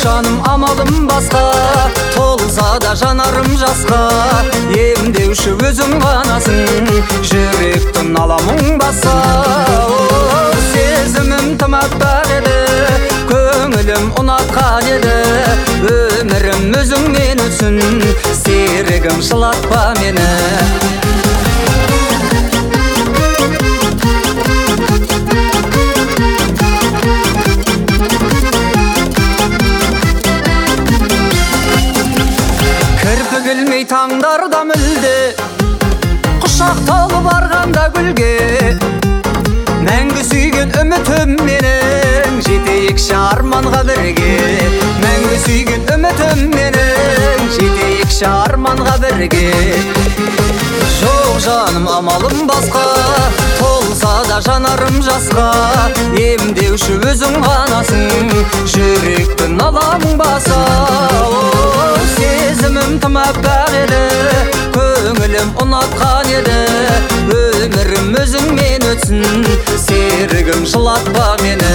жаным амалым басқа, толса да жанарым жасқа. Емдеуші өзің ғанасың, жүректің аламың баса. Сезімім тым аппақ еді, көңілім ұнатқан еді. Өмірім өзіңмен өтсін, серігім жылатпа мені. Келмей таңдарда мүлде, құшақталып барғанда гүлге. Мәңгі сүйген үмітім менің, жетейікші арманға бірге. Мәңгі сүйген үмітім менің, жетейікші арманға бірге. Жоқ жаным амалым басқа, толса да жанарым жасқа. Емдеуші өзің ғанасың, жүректің аламың баса. Сезімім тым аппақ еді, көңілім ұнатқан еді. Өмірім өзіңмен өтсін, серігім жылатпа мені.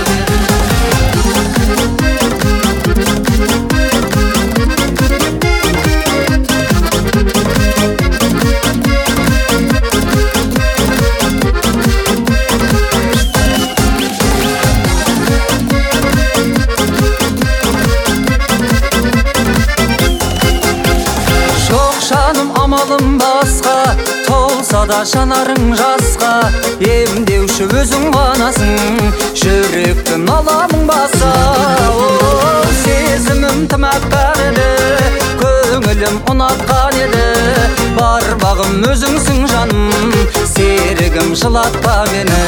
Амалым басқа, толса да жанарың жасқа. Емдеуші өзің ғанасың, жүректің аламың баса. Сезімім тым аппақ еді, көңілім ұнатқан еді. Бар бағым өзіңсің жаным, серігім жылатпа мені.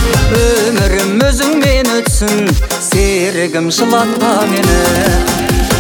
Өмірім өзіңмен өтсін, серігім жылатпа мені.